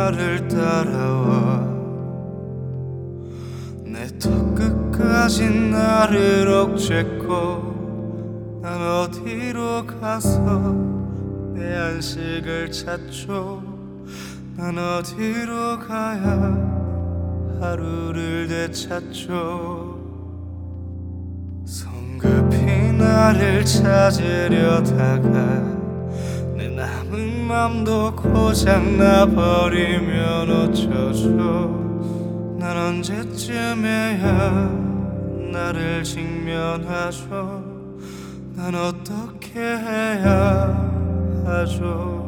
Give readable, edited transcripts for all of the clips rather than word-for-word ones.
나를 따라와 내 턱 끝까지 나를 억제고 난 어디로 가서 내 안식을 찾죠. 난 어디로 가야 하루를 되찾죠. 성급히 나를 찾으려다가 내 남은 맘도 고장나 버리면 어쩌죠. 난 언제쯤에야 나를 직면하죠. 난 어떻게 해야 하죠.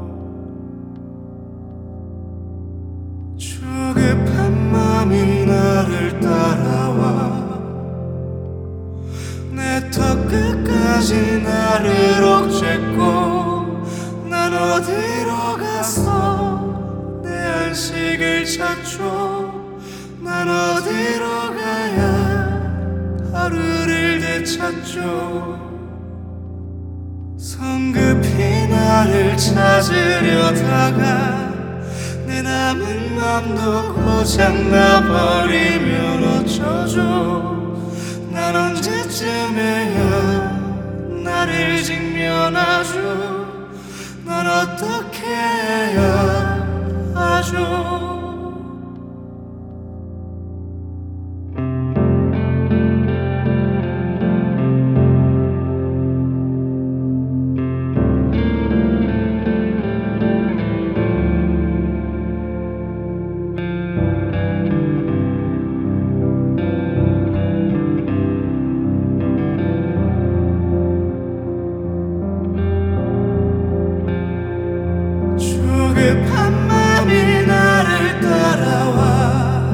조급한 맘이 나를 따라와 내 턱 끝까지 나를 억제고 난 어디로 가서 내 안식을 찾죠. 난 어디로 가야 하루를 되찾죠. 성급히 나를 찾으려다가 내 남은 맘도 고장나 버리면 어쩌죠. 난 언제쯤에야 나를 직면하죠. 난 어떻게 해야 하죠. 조급한 맘이 나를 따라와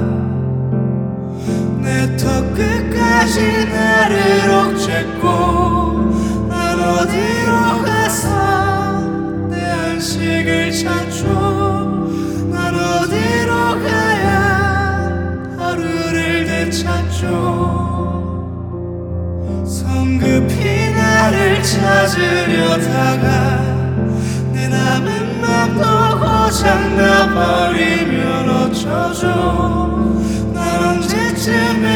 내 턱 끝까지 나를 억제고 난 어디로 가서 내 안식을 찾죠. 난 어디로 가야 하루를 되찾죠. 성급히 나를 찾으려다가 내 남은 맘도 고장나 버리면 어쩌죠. 난 언제쯤에